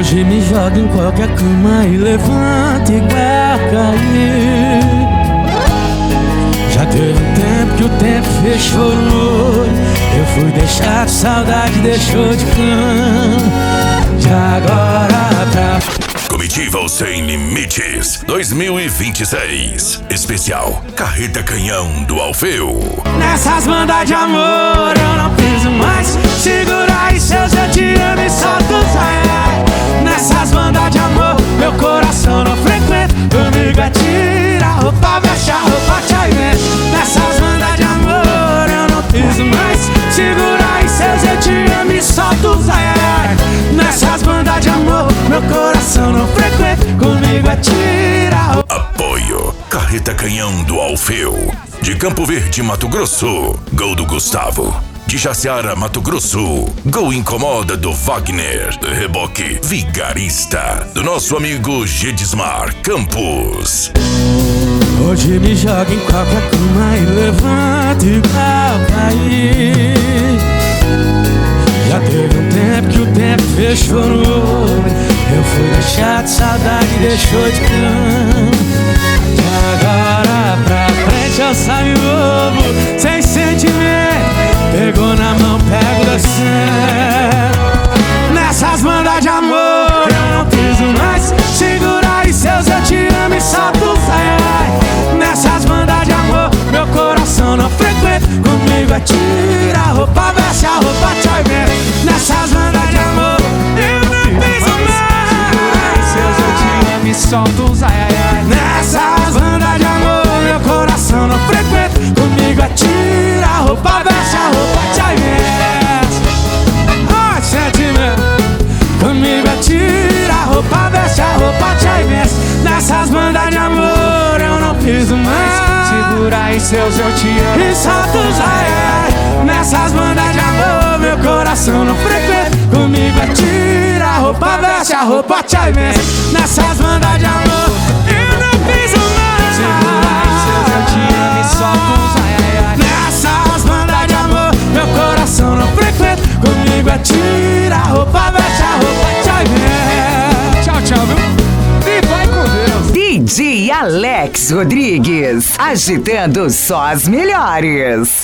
Hoje me joga em qualquer cama e levanta igual cair. Já teve um tempo que o tempo fechou no olho. Eu fui deixado, saudade deixou de cama. De agora pra... Comitiva Sem Limites 2026. Especial Carreta Canhão do Alfeu. Nessas bandas de amor eu não piso mais. Segura aí seus eu te amo e solta os ai, ai. Nessas bandas de amor meu coração não frequenta. Comigo é tira a roupa, veste a roupa, tchau e vem. Nessas bandas de amor eu não piso mais. Segura aí seus eu te amo e solta os ai, ai. Nessas bandas de amor meu coração não frequenta. Comigo é tira a roupa. Apoio Carreta Canhão do Alfeu. De Campo Verde, Mato Grosso, gol do Gustavo. De Jaciara, Mato Grosso, gol Incomoda do Wagner. Reboque Vigarista do nosso amigo Gedismar Campos. Hoje me joga em qualquer cama e levanta igual cair. Já teve um tempo que o tempo fechou no olho. Eu fui deixado, saudade deixou de cama. De agora pra frente eu saio novo, sem sentimento. Pegou na mão, pego da cena. Nessas bandas de amor eu não piso mais. Segura aí seus eu te amo e solta os ai, ai. Nessas bandas de amor meu coração não frequenta. Comigo é tira a roupa, veste a roupa, tchau e vem. Nessas bandas de amor eu não piso mais. Segura aí seus eu te amo e solta os ai, ai, ai. Nessas bandas de amor meu coração não frequenta. Comigo é tira a roupa, veste a roupa, tchau e vem. Ah, sentimento. Comigo é tira a roupa, veste a roupa, tchau e vem. Nessas bandas de amor eu não piso mais. Segura aí seus eu te amo e solta os ai, ai. Nessas bandas de amor meu coração não frequenta. Comigo é tira a roupa, veste a roupa, tchau e vem. Nessas bandas de amor eu não piso mais. Segura aí seus eu te amo e solta os ai, ai, ai. Nessas bandas de amor meu coração não frequenta. Comigo é tira a roupa, veste a roupa, tchau e vem. Tchau, tchau, viu? E vai com Deus. DJ Alex Rodrigues, agitando só as melhores.